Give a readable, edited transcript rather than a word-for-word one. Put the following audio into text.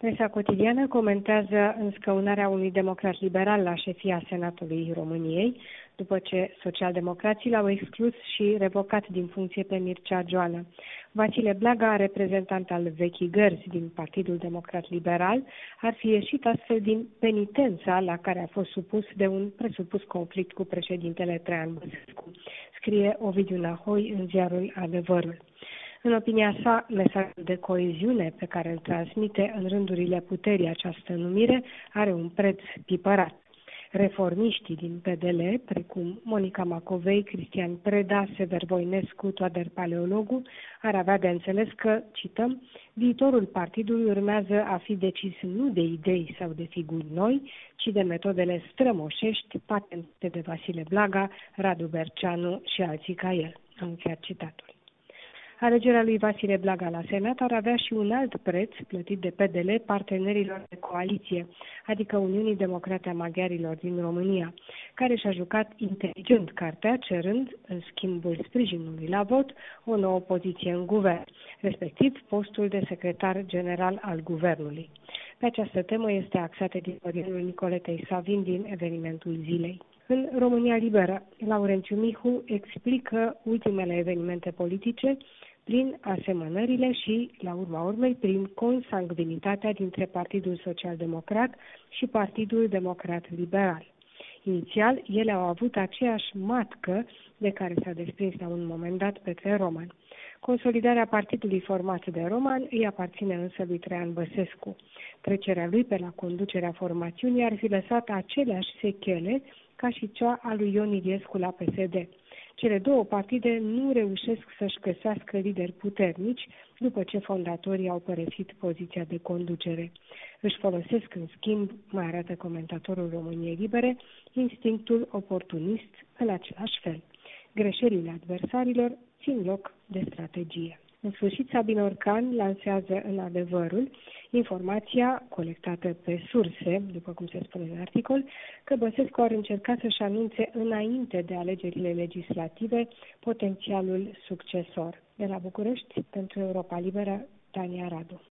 Presa cotidiană comentează înscăunarea unui democrat liberal la șefia Senatului României, după ce socialdemocrații l-au exclus și revocat din funcție pe Mircea Joană. Vasile Blaga, reprezentant al vechii gărzi din Partidul Democrat Liberal, ar fi ieșit astfel din penitența la care a fost supus de un presupus conflict cu președintele Traian Băsescu, scrie Ovidiu Nahoi în ziarul Adevărul. În opinia sa, mesajul de coeziune pe care îl transmite în rândurile puterii această numire are un preț pipărat. Reformiștii din PDL, precum Monica Macovei, Cristian Preda, Sever Voinescu, Toader Paleologu, ar avea de înțeles că, cităm, viitorul partidului urmează a fi decis nu de idei sau de figuri noi, ci de metodele strămoșești patentate de Vasile Blaga, Radu Berceanu și alții ca el. Am încheiat citatul. Alegerea lui Vasile Blaga la Senat ar avea și un alt preț plătit de PDL partenerilor de coaliție, adică Uniunii Democrate a Maghiarilor din România, care și-a jucat inteligent cartea, cerând, în schimbul sprijinului la vot, o nouă poziție în guvern, respectiv postul de secretar general al guvernului. Pe această temă este axat editorialul Nicoletei Savin din Evenimentul Zilei. În România Liberă, Laurențiu Mihu explică ultimele evenimente politice prin asemănările și, la urma urmei, prin consanguinitatea dintre Partidul Social-Democrat și Partidul Democrat Liberal. Inițial, ele au avut aceeași matcă de care s-a desprins la un moment dat Petre Roman. Consolidarea partidului format de Roman îi aparține însă lui Traian Băsescu. Trecerea lui pe la conducerea formațiunii ar fi lăsat aceleași sechele ca și cea a lui Ion Iliescu la PSD. Cele două partide nu reușesc să-și găsească lideri puternici după ce fondatorii au părăsit poziția de conducere. Își folosesc, în schimb, mai arată comentatorul României Libere, instinctul oportunist în același fel. Greșelile adversarilor țin loc de strategie. În sfârșit, Sabin Orcan lansează în Adevărul informația colectată pe surse, după cum se spune în articol, că Băsescu ar încerca să-și anunțe înainte de alegerile legislative potențialul succesor. De la București, pentru Europa Liberă, Tania Radu.